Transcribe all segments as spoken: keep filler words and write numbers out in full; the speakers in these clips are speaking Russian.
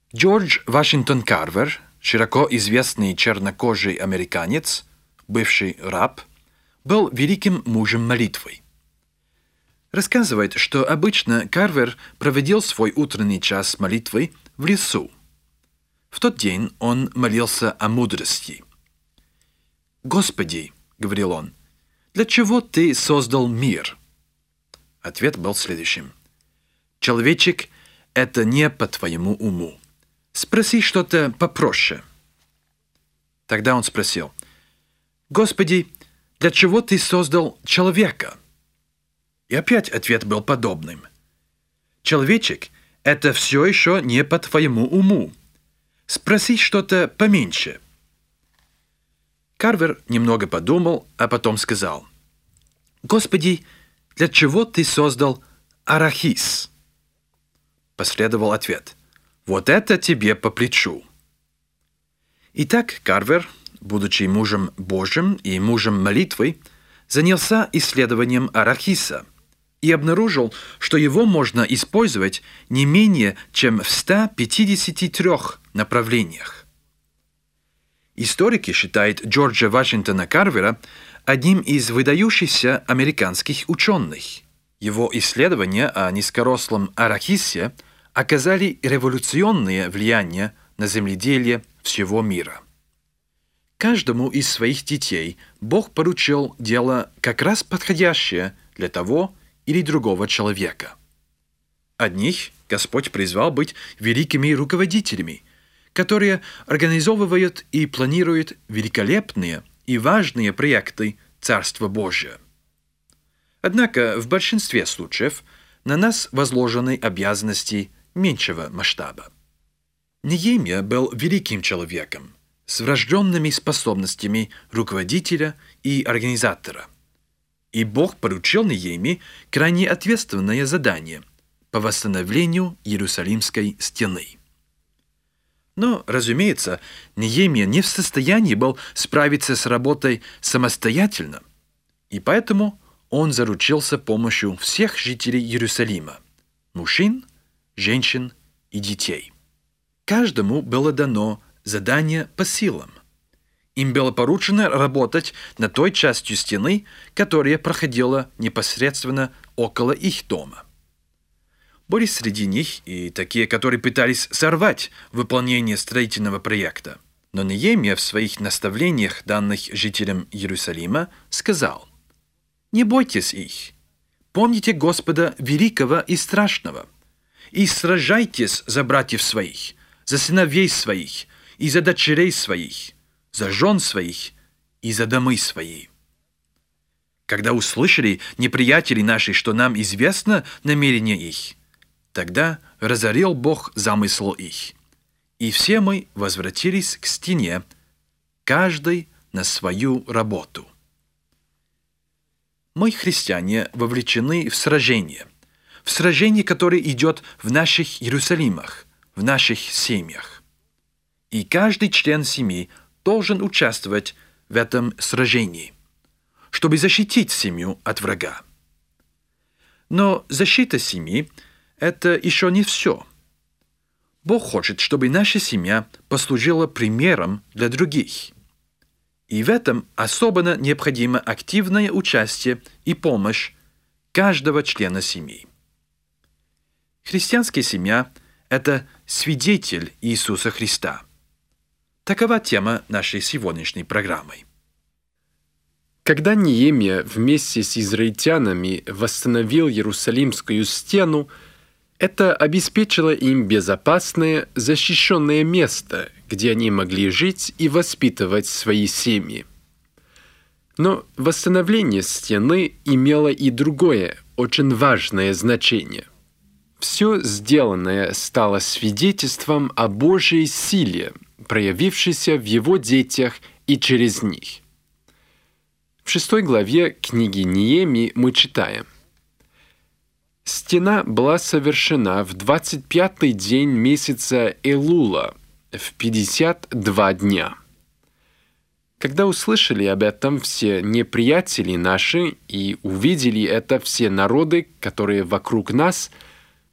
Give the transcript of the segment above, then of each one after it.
Джордж Вашингтон Карвер, широко известный чернокожий американец, бывший раб, был великим мужем молитвы. Рассказывает, что обычно Карвер проводил свой утренний час молитвы в лесу. В тот день он молился о мудрости. «Господи, — говорил он, — для чего Ты создал мир?» Ответ был следующим. «Человечек — это не по твоему уму. Спроси что-то попроще». Тогда он спросил: «Господи, для чего Ты создал человека?» И опять ответ был подобным. «Человечек — это все еще не по твоему уму. Спроси что-то поменьше». Карвер немного подумал, а потом сказал: «Господи, для чего Ты создал арахис?» Последовал ответ: «Вот это тебе по плечу». Итак, Карвер, будучи мужем Божьим и мужем молитвы, занялся исследованием арахиса и обнаружил, что его можно использовать не менее чем в ста пятидесяти трёх направлениях. Историки считают Джорджа Вашингтона Карвера одним из выдающихся американских ученых. Его исследования о низкорослом арахисе оказали революционное влияние на земледелие всего мира. Каждому из своих детей Бог поручил дело как раз подходящее для того или другого человека. Одних Господь призвал быть великими руководителями, которые организовывают и планируют великолепные и важные проекты Царства Божия. Однако в большинстве случаев на нас возложены обязанности меньшего масштаба. Неемия был великим человеком с врожденными способностями руководителя и организатора. И Бог поручил Неемии крайне ответственное задание по восстановлению Иерусалимской стены. Но, разумеется, Неемия не в состоянии был справиться с работой самостоятельно, и поэтому он заручился помощью всех жителей Иерусалима – мужчин, женщин и детей. Каждому было дано задание по силам. Им было поручено работать над той частью стены, которая проходила непосредственно около их дома. Были среди них и такие, которые пытались сорвать выполнение строительного проекта. Но Неемия в своих наставлениях, данных жителям Иерусалима, сказал: «Не бойтесь их. Помните Господа великого и страшного, и сражайтесь за братьев своих, за сыновей своих и за дочерей своих, за жен своих и за домы свои». Когда услышали неприятели наши, что нам известно намерение их, тогда разорил Бог замысл их, и все мы возвратились к стене, каждый на свою работу. Мы, христиане, вовлечены в сражение, в сражение, которое идет в наших Иерусалимах, в наших семьях. И каждый член семьи должен участвовать в этом сражении, чтобы защитить семью от врага. Но защита семьи – это еще не все. Бог хочет, чтобы наша семья послужила примером для других. И в этом особенно необходимо активное участие и помощь каждого члена семьи. Христианская семья – это свидетель Иисуса Христа. Такова тема нашей сегодняшней программы. Когда Неемия вместе с израильтянами восстановил Иерусалимскую стену, это обеспечило им безопасное, защищенное место, где они могли жить и воспитывать свои семьи. Но восстановление стены имело и другое, очень важное значение. Все сделанное стало свидетельством о Божьей силе, проявившейся в Его детях и через них. В шестой главе книги Неемии мы читаем: «Стена была совершена в двадцать пятый день месяца Элула, в пятьдесят два дня». Когда услышали об этом все неприятели наши и увидели это все народы, которые вокруг нас,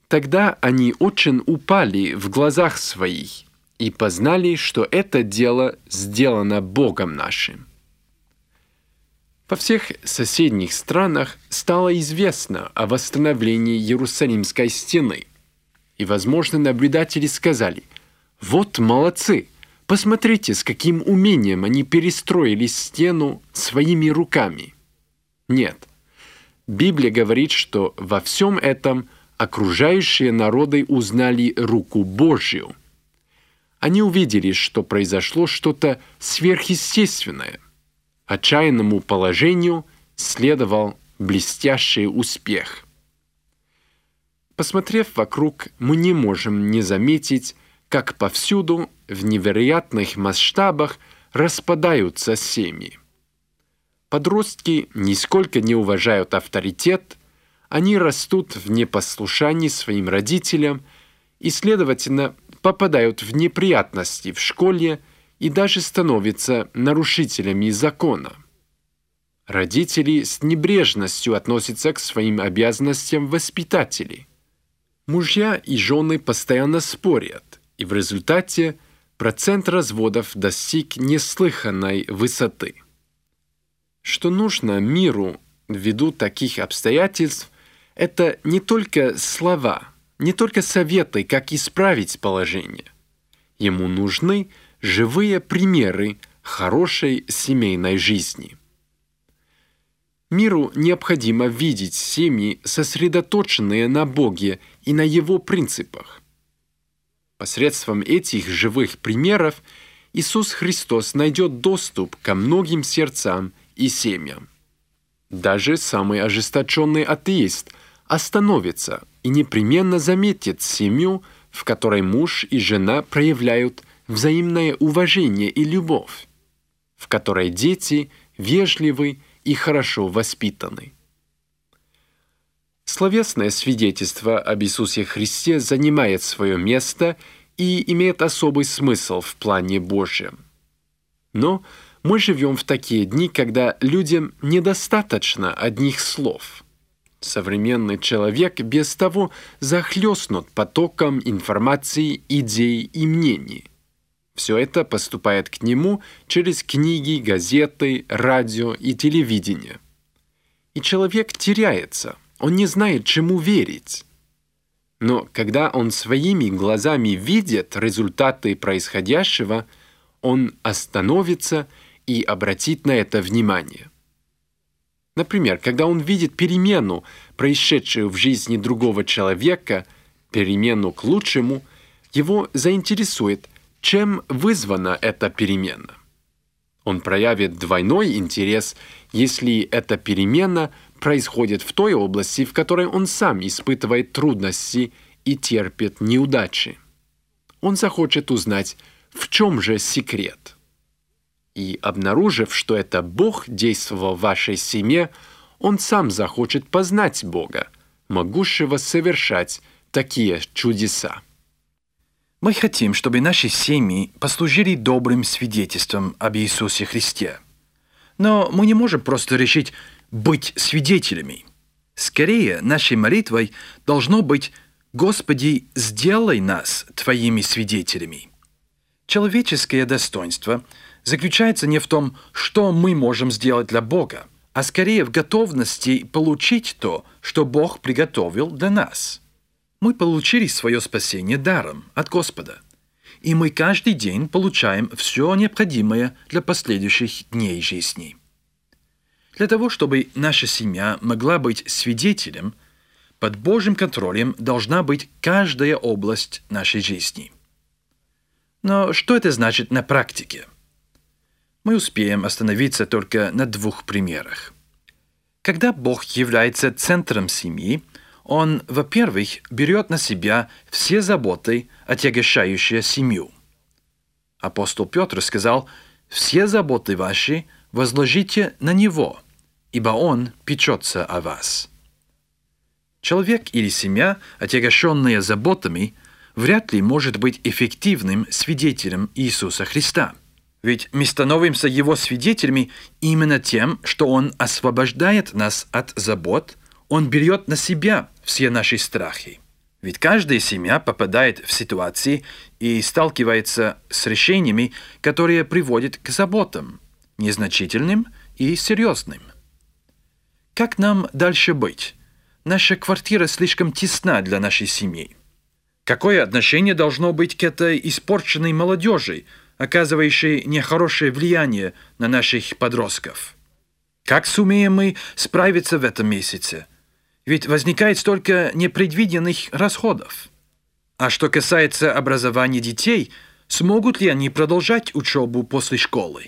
Тогда они очень упали в глазах своих и познали, что это дело сделано Богом нашим. Во всех соседних странах стало известно о восстановлении Иерусалимской стены, и, возможно, наблюдатели сказали: «Вот молодцы! Посмотрите, с каким умением они перестроили стену своими руками». Нет. Библия говорит, что во всем этом окружающие народы узнали руку Божью. Они увидели, что произошло что-то сверхъестественное. Отчаянному положению следовал блестящий успех. Посмотрев вокруг, мы не можем не заметить, как повсюду в невероятных масштабах распадаются семьи. Подростки нисколько не уважают авторитет, они растут в непослушании своим родителям и, следовательно, попадают в неприятности в школе и даже становятся нарушителями закона. Родители с небрежностью относятся к своим обязанностям воспитателей. Мужья и жены постоянно спорят, и в результате процент разводов достиг неслыханной высоты. Что нужно миру ввиду таких обстоятельств, это не только слова, не только советы, как исправить положение. Ему нужны живые примеры хорошей семейной жизни. Миру необходимо видеть семьи, сосредоточенные на Боге и на Его принципах. Посредством этих живых примеров Иисус Христос найдет доступ ко многим сердцам и семьям. Даже самый ожесточенный атеист остановится и непременно заметит семью, в которой муж и жена проявляют взаимное уважение и любовь, в которой дети вежливы и хорошо воспитаны. Словесное свидетельство об Иисусе Христе занимает свое место и имеет особый смысл в плане Божьем. Но мы живем в такие дни, когда людям недостаточно одних слов. Современный человек без того захлестнут потоком информации, идей и мнений. Все это поступает к нему через книги, газеты, радио и телевидение. И человек теряется, он не знает, чему верить. Но когда он своими глазами видит результаты происходящего, он остановится и обратит на это внимание. Например, когда он видит перемену, происшедшую в жизни другого человека, перемену к лучшему, его заинтересует, чем вызвана эта перемена. Он проявит двойной интерес, если эта перемена происходит в той области, в которой он сам испытывает трудности и терпит неудачи. Он захочет узнать, в чем же секрет. И, обнаружив, что это Бог действовал в вашей семье, он сам захочет познать Бога, могущего совершать такие чудеса. Мы хотим, чтобы наши семьи послужили добрым свидетельством об Иисусе Христе. Но мы не можем просто решить быть свидетелями. Скорее, нашей молитвой должно быть: «Господи, сделай нас Твоими свидетелями». Человеческое достоинство заключается не в том, что мы можем сделать для Бога, а скорее в готовности получить то, что Бог приготовил для нас. Мы получили свое спасение даром от Господа, и мы каждый день получаем все необходимое для последующих дней жизни. Для того, чтобы наша семья могла быть свидетелем, под Божьим контролем должна быть каждая область нашей жизни. Но что это значит на практике? Мы успеем остановиться только на двух примерах. Когда Бог является центром семьи, Он, во-первых, берет на себя все заботы, отягощающие семью. Апостол Петр сказал: «Все заботы ваши возложите на Него, ибо Он печется о вас». Человек или семья, отягощенная заботами, вряд ли может быть эффективным свидетелем Иисуса Христа. Ведь мы становимся Его свидетелями именно тем, что Он освобождает нас от забот, Он берет на себя все наши страхи. Ведь каждая семья попадает в ситуации и сталкивается с решениями, которые приводят к заботам, незначительным и серьезным. Как нам дальше быть? Наша квартира слишком тесна для нашей семьи. Какое отношение должно быть к этой испорченной молодежи, оказывающей нехорошее влияние на наших подростков? Как сумеем мы справиться в этом месяце? Ведь возникает столько непредвиденных расходов. А что касается образования детей, смогут ли они продолжать учебу после школы?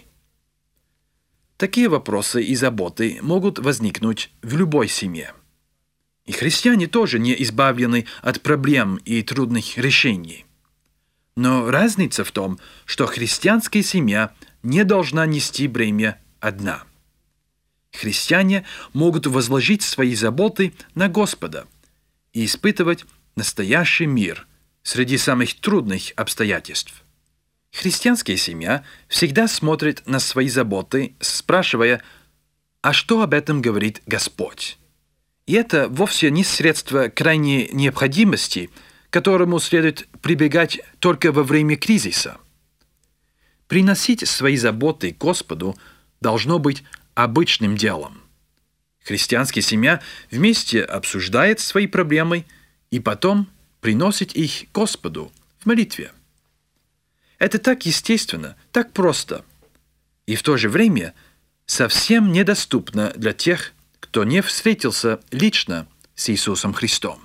Такие вопросы и заботы могут возникнуть в любой семье. И христиане тоже не избавлены от проблем и трудных решений. Но разница в том, что христианская семья не должна нести бремя одна. Христиане могут возложить свои заботы на Господа и испытывать настоящий мир среди самых трудных обстоятельств. Христианская семья всегда смотрит на свои заботы, спрашивая, а что об этом говорит Господь? И это вовсе не средство крайней необходимости, к которому следует прибегать только во время кризиса. Приносить свои заботы Господу должно быть обычным делом. Христианская семья вместе обсуждает свои проблемы и потом приносит их Господу в молитве. Это так естественно, так просто, и в то же время совсем недоступно для тех, кто не встретился лично с Иисусом Христом.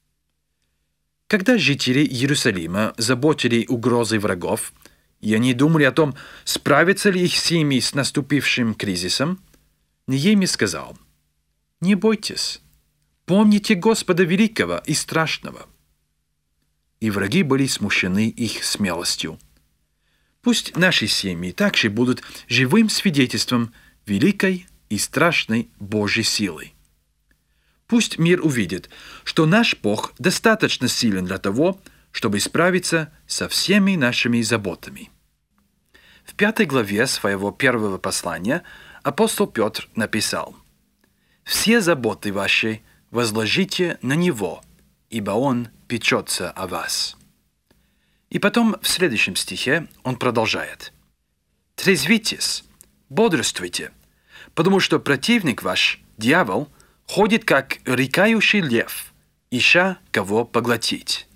Когда жители Иерусалима заботили угрозы врагов, и они думали о том, справятся ли их семьи с наступившим кризисом, Неемия сказал: «Не бойтесь, помните Господа великого и страшного». И враги были смущены их смелостью. Пусть наши семьи также будут живым свидетельством великой и страшной Божьей силы. Пусть мир увидит, что наш Бог достаточно силен для того, чтобы справиться со всеми нашими заботами. В пятой главе своего первого послания апостол Петр написал: «Все заботы ваши возложите на Него, ибо Он печется о вас». И потом в следующем стихе он продолжает: «Трезвитесь, бодрствуйте, потому что противник ваш, дьявол, ходит как рыкающий лев, ища кого поглотить».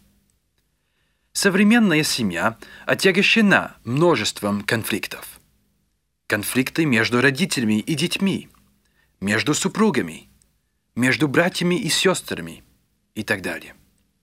Современная семья отягощена множеством конфликтов. Конфликты между родителями и детьми, между супругами, между братьями и сестрами и так далее.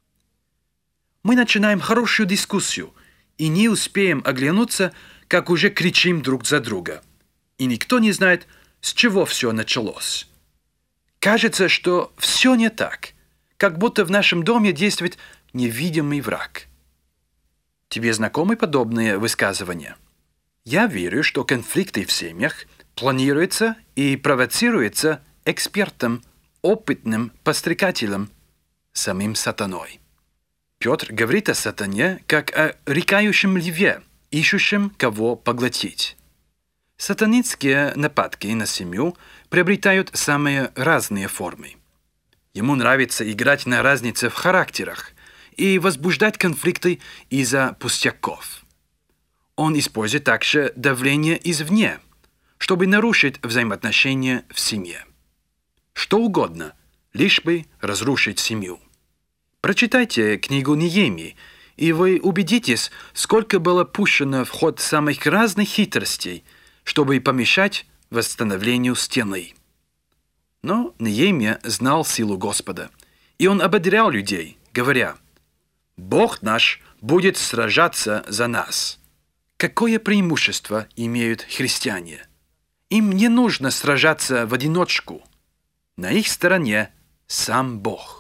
Мы начинаем хорошую дискуссию и не успеем оглянуться, как уже кричим друг за друга. И никто не знает, с чего все началось. Кажется, что все не так, как будто в нашем доме действует невидимый враг. Тебе знакомы подобные высказывания? Я верю, что конфликты в семьях планируются и провоцируются экспертом, опытным подстрекателем, самим сатаной. Петр говорит о сатане как о рыкающем льве, ищущем кого поглотить. Сатанинские нападки на семью приобретают самые разные формы. Ему нравится играть на разнице в характерах и возбуждать конфликты из-за пустяков. Он использует также давление извне, чтобы нарушить взаимоотношения в семье. Что угодно, лишь бы разрушить семью. Прочитайте книгу Неемии, и вы убедитесь, сколько было пущено в ход самых разных хитростей, чтобы помешать восстановлению стены. Но Неемия знал силу Господа, и он ободрял людей, говоря: «Бог наш будет сражаться за нас». Какое преимущество имеют христиане? Им не нужно сражаться в одиночку. На их стороне сам Бог.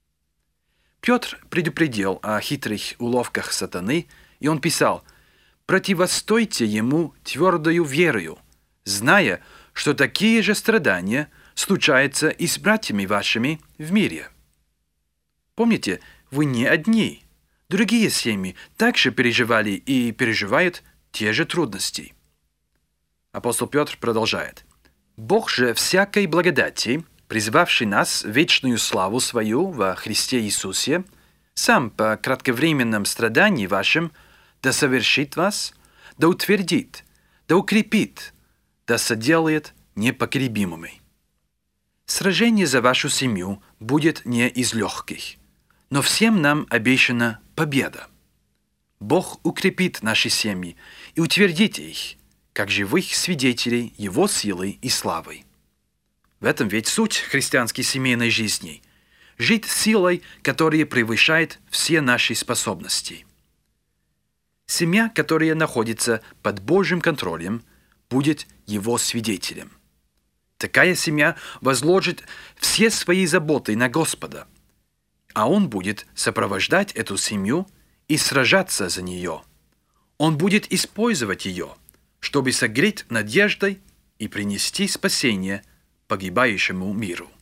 Петр предупредил о хитрых уловках сатаны, и он писал: «Противостойте ему твердою верою, зная, что такие же страдания случаются и с братьями вашими в мире». Помните, вы не одни. Другие семьи также переживали и переживают те же трудности. Апостол Петр продолжает: «Бог же всякой благодати, призвавший нас в вечную славу свою во Христе Иисусе, сам по кратковременном страдании вашем да совершит вас, да утвердит, да укрепит, да соделает непоколебимыми. Сражение за вашу семью будет не из легких, но всем нам обещана победа. Бог укрепит наши семьи и утвердит их, как живых свидетелей Его силы и славы. В этом ведь суть христианской семейной жизни – жить силой, которая превышает все наши способности. Семья, которая находится под Божьим контролем, будет Его свидетелем. Такая семья возложит все свои заботы на Господа, а Он будет сопровождать эту семью и сражаться за нее. Он будет использовать ее, чтобы согреть надеждой и принести спасение погибающему миру.